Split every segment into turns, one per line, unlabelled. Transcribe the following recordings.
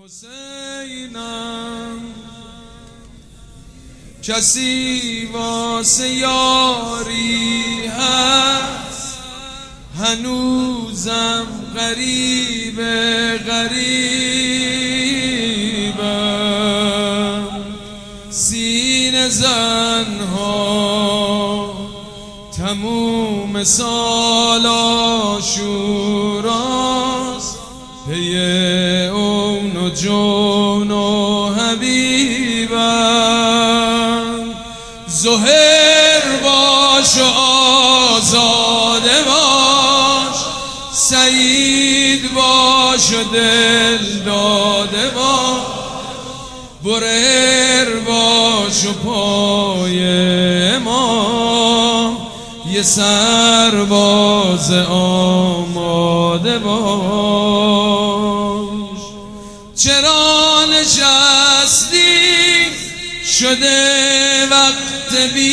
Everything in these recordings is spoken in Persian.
حسینم کسی واسه یاری هست، هنوزم غریبم. سینه زنها تموم سال آشوراست، پی اون و جون و حبیبم. ظهر باش و آزاده باش، سعید باش و دل داده باش، برر باش و پای امام یه سرباز آماده باش. چرا نشستی شده وقت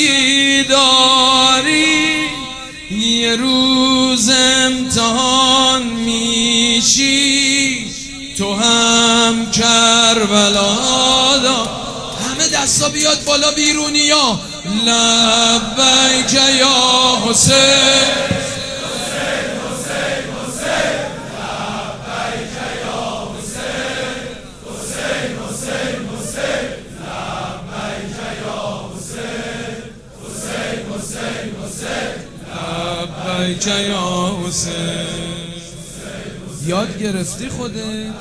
بیداری، یه روز امتحان میشی تو هم کربلا دا. همه دستا بیاد بالا بیرونیا. لبیک یا حسین، لبیک یا حسین. یاد گرفتی خودت؟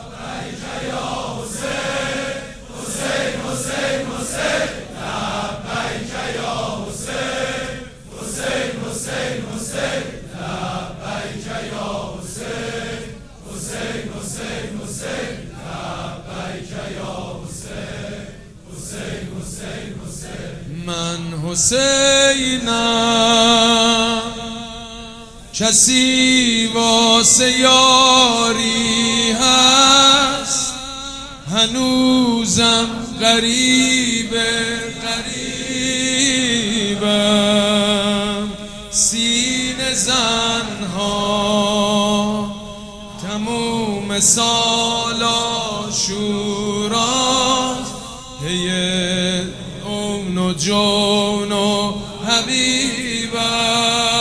من حسینم کسی واسه یاری هست، هنوزم غریبم. سینه زنها تموم سال آشوراست، پی اون و جون و حبیبم.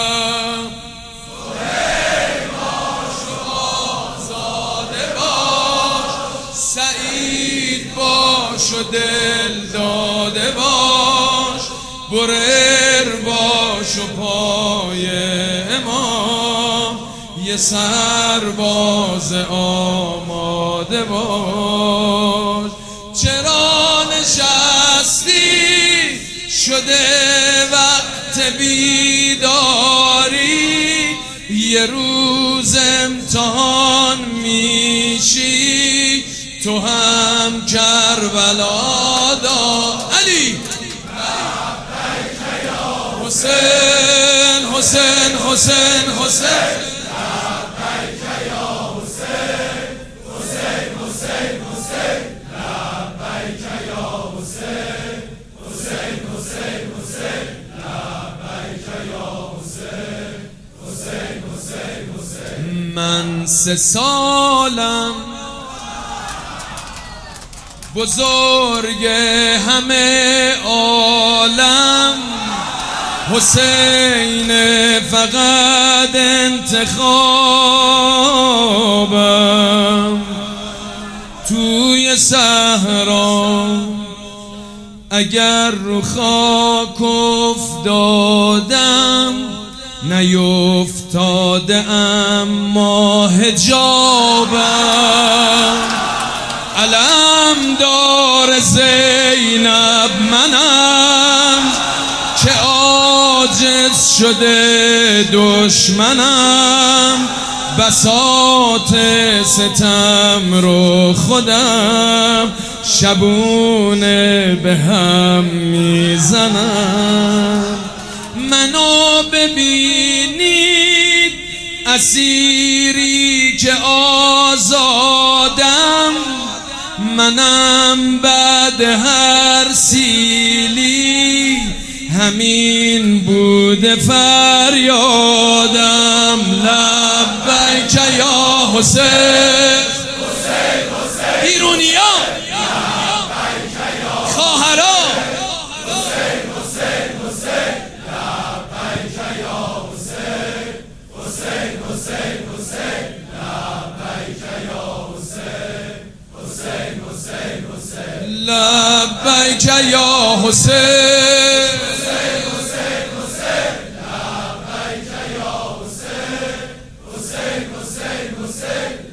سعید باش و دل داده باش، برر باش و پای امام یه سرباز آماده باش. چرا نشستی شده وقت بیداری، یه روز امتحان میشی تو هم کربلا دا. علی حسین حسین حسین حسین، من 3 سالم بزرگ همه عالم، حسین فقط انتخابم. توی صحرا اگر رو خاک افتادم، نیفتاده اما حجابم. علم دار زینب منم که عاجز شده دشمنم، بساط ستم رو خودم شبونه به هم میزنم. منو ببینید اسیری که آزادم، منم بعد هر سیلی همین بوده فریادم. لبیک یا حسین. لبیک یا حسین
لبیک یا حسین حسین حسین حسین